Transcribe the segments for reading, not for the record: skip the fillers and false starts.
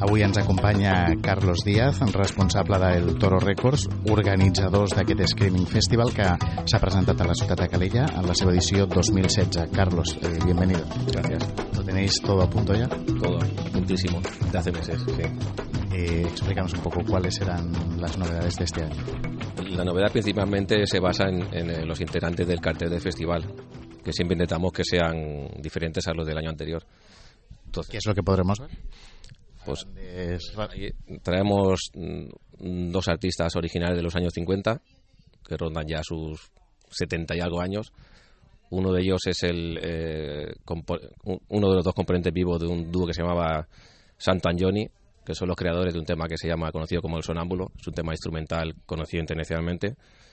Avui ens acompanya Carlos Díaz, responsable del Toro Records, organitzadors d'aquest Screaming Festival que s'ha presentat a la ciutat de Calella en la seva edició 2016. Carlos, bienvenido. Gracias. ¿Lo tenéis todo a punto ya? Todo, puntísimo, de hace meses, sí. Explícanos un poco cuáles serán las novedades de este año. La novedad principalmente se basa en los integrantes del cartel del festival, que siempre intentamos que sean diferentes a los del año anterior. Entonces, ¿Qué es lo que podremos ver? Pues traemos dos artistas originales de los años 50 que rondan ya sus 70 y algo años. Uno de ellos es uno de los dos componentes vivos de un dúo que se llamaba Santo and Johnny, que son los creadores de un tema que se llama conocido como El Sonámbulo. Es un tema instrumental conocido internacionalmente.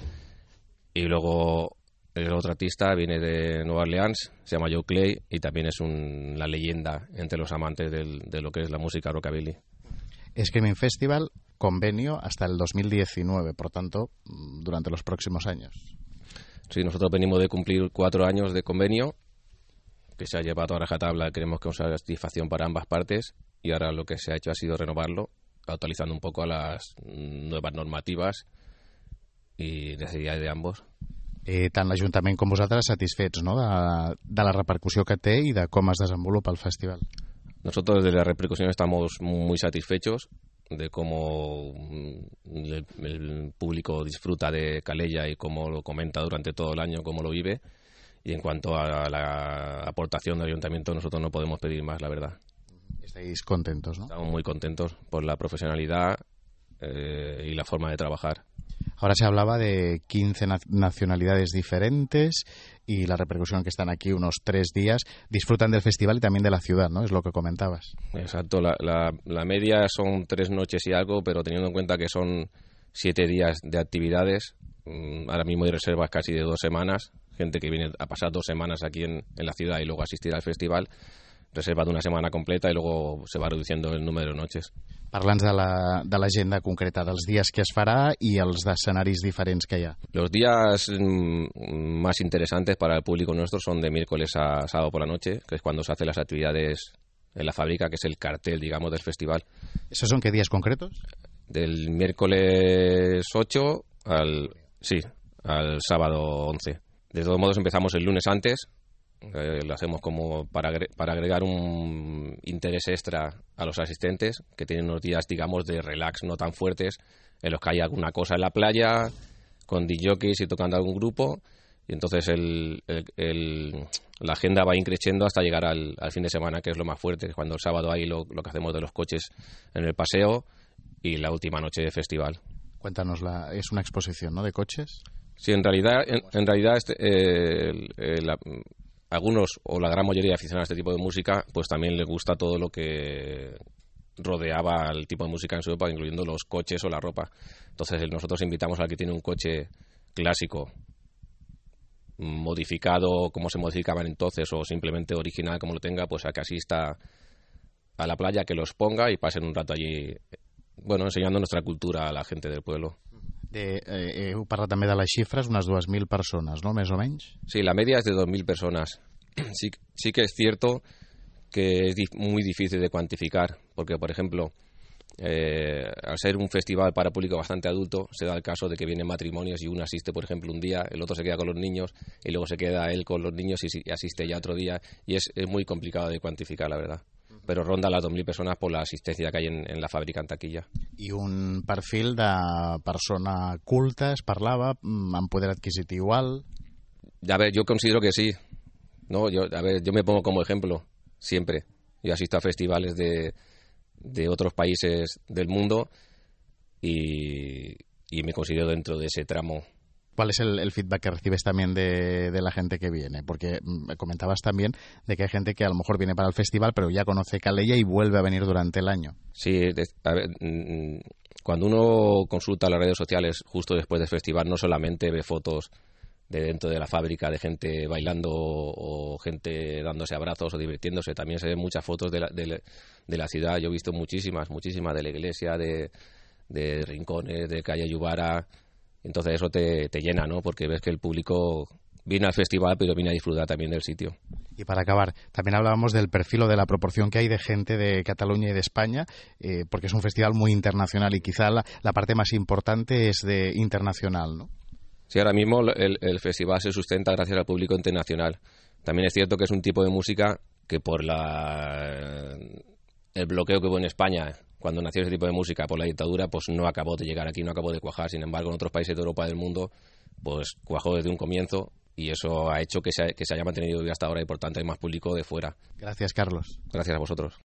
Y luego el otro artista viene de Nueva Orleans, se llama Joe Clay, y también es la leyenda entre los amantes de lo que es la música rockabilly. Screaming Festival, convenio hasta el 2019, por tanto, durante los próximos años. Sí, nosotros venimos de cumplir 4 años de convenio, que se ha llevado a rajatabla, creemos que es una satisfacción para ambas partes, y ahora lo que se ha hecho ha sido renovarlo, actualizando un poco a las nuevas normativas y necesidades de ambos. Tant l'Ajuntament com vosaltres satisfets, no?, de la repercussió que té i de com es desenvolupa el festival. Nosotros desde la repercusión estamos muy satisfechos de cómo el público disfruta de Calella y cómo lo comenta durante todo el año, cómo lo vive. Y en cuanto a la aportación del Ayuntamiento, nosotros no podemos pedir más, la verdad. Estáis contentos, ¿no? Estamos muy contentos por la profesionalidad y la forma de trabajar. Ahora se hablaba de 15 nacionalidades diferentes y la repercusión que están aquí unos 3 días. Disfrutan del festival y también de la ciudad, ¿no? Es lo que comentabas. Exacto. La media son 3 noches y algo, pero teniendo en cuenta que son 7 días de actividades, ahora mismo hay reservas casi de 2 semanas. Gente que viene a pasar 2 semanas aquí en la ciudad y luego asistir al festival. Reserva de una semana completa y luego se va reduciendo el número de noches. Parla'ns de l'agenda concreta, dels dies que es farà i els escenaris diferents que hi ha. Los días más interesantes para el público nuestro son de miércoles a sábado por la noche, que es cuando se hacen las actividades en la fábrica, que es el cartel, digamos, del festival. ¿Esos son qué días concretos? Del miércoles 8 al sábado 11. De todos modos empezamos el lunes antes. Lo hacemos como para agregar un interés extra a los asistentes, que tienen unos días, digamos, de relax no tan fuertes, en los que hay alguna cosa en la playa, con DJs y tocando algún grupo, y entonces la agenda va increciendo hasta llegar al fin de semana, que es lo más fuerte, cuando el sábado hay lo que hacemos de los coches en el paseo y la última noche de festival. Cuéntanos, es una exposición, ¿no?, de coches. Sí, en realidad algunos o la gran mayoría de aficionados a este tipo de música pues también les gusta todo lo que rodeaba al tipo de música en su época, incluyendo los coches o la ropa. Entonces nosotros invitamos al que tiene un coche clásico modificado como se modificaban entonces o simplemente original como lo tenga, pues a que asista a la playa, que los ponga y pasen un rato allí, bueno, enseñando nuestra cultura a la gente del pueblo. Heu parlat també de les xifres, unes 2.000 persones, ¿no?, més o menys? Sí, la media es de 2.000 personas. Sí que es cierto que es muy difícil de cuantificar, porque, por ejemplo, al ser un festival para público bastante adulto, se da el caso de que vienen matrimonios y uno asiste, por ejemplo, un día, el otro se queda con los niños y luego se queda él con los niños y asiste ya otro día, y es muy complicado de cuantificar, la verdad. Però ronda les 2.000 persones per l'assistència que hi ha en la fàbrica en taquilla. I un perfil de persona culta, es parlava, amb poder adquisitiu alt? A ver, yo considero que sí. No, yo me pongo como ejemplo, siempre. Yo asisto a festivales de otros países del mundo y me considero dentro de ese tramo. ¿Cuál es el feedback que recibes también de la gente que viene? Porque me comentabas también de que hay gente que a lo mejor viene para el festival, pero ya conoce Calella y vuelve a venir durante el año. Sí, a ver, cuando uno consulta las redes sociales justo después del festival, no solamente ve fotos de dentro de la fábrica de gente bailando o gente dándose abrazos o divirtiéndose, también se ven muchas fotos de la ciudad. Yo he visto muchísimas de la iglesia, de Rincones, de calle Yubara. Entonces eso te llena, ¿no? Porque ves que el público vine al festival, pero vine a disfrutar también del sitio. Y para acabar, también hablábamos del perfil o de la proporción que hay de gente de Cataluña y de España, porque es un festival muy internacional y quizá la parte más importante es de internacional, ¿no? Sí, ahora mismo el festival se sustenta gracias al público internacional. También es cierto que es un tipo de música que por el bloqueo que hubo en España cuando nació ese tipo de música por la dictadura, pues no acabó de llegar aquí, no acabó de cuajar. Sin embargo, en otros países de Europa y del mundo, pues cuajó desde un comienzo y eso ha hecho que se haya mantenido hasta ahora y por tanto hay más público de fuera. Gracias, Carlos. Gracias a vosotros.